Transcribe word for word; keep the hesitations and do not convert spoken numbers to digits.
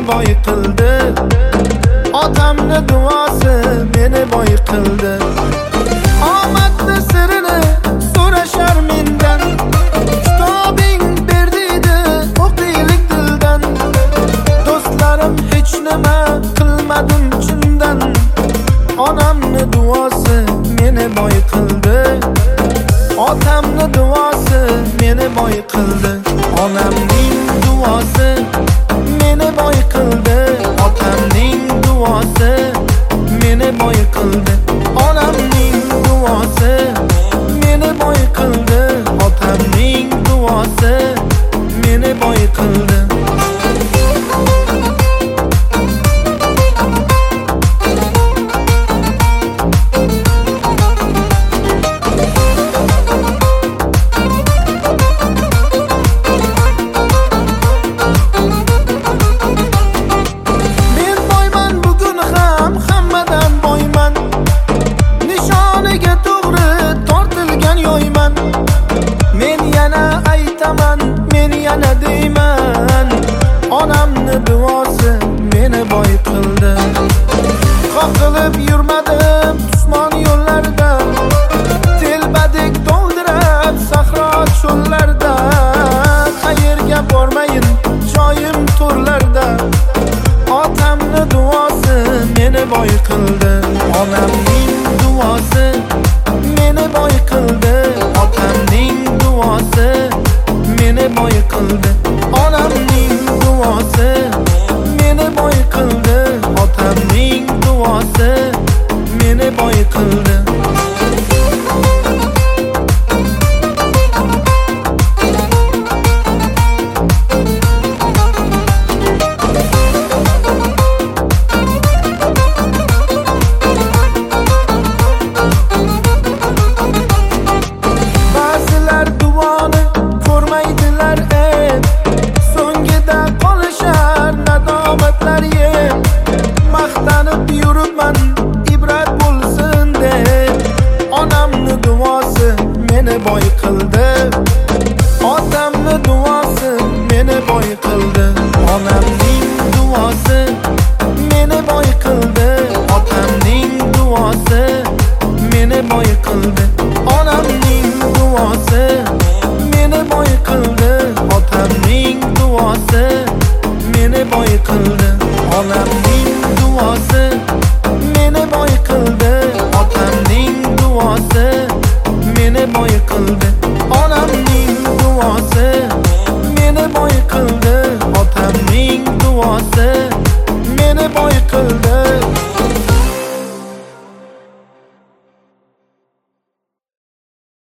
boy qildi. Otamni duosi meni boy qildi. Omadni sirini so'rashar mendan, kitobing berdiydi o'qiylik dildan. Do'stlarim hech nima qilmadim chindan, onamni duosi meni boy qildi. Otamni duosi meni boy qildi. Onamning duosi meni boy qildi. Otamning duosi meni boy qildi. Onamning duosi meni boy qildi. Otamning duosi meni boy qildi. Onamni duosi meni boy qildi. Qoqilib yurmadim dushman yo'llarda, telbadek to'ldirib sahro cho'llarda. Qayerga bormayin joyim to'rlarda, otamni duosi meni boy qildi. Onamning duosi meni boy qildi. Otamning duosi meni boy qildi. Onamning duosi meni boy qildi. Otamning duosi meni boy qildi. Ba'zilar duoni ko'rmaydilar ey, so'ngida qolishar nadomatlar yeb. Maqtanib yuribman ibrat bo'lsin deb, onamni duosi meni boy qildi. Otamni duosi meni boy qildi. Onamning duosi meni boy qildi. Otamning duosi meni boy qildi. Onamning duosi meni boy qildi. Otamning duosi meni boy qildi. Onamning duosi meni boy qildi. Otamning duosi meni boy qildi. Onamning duosi meni boy qildi. Otamning duosi meni boy qildi.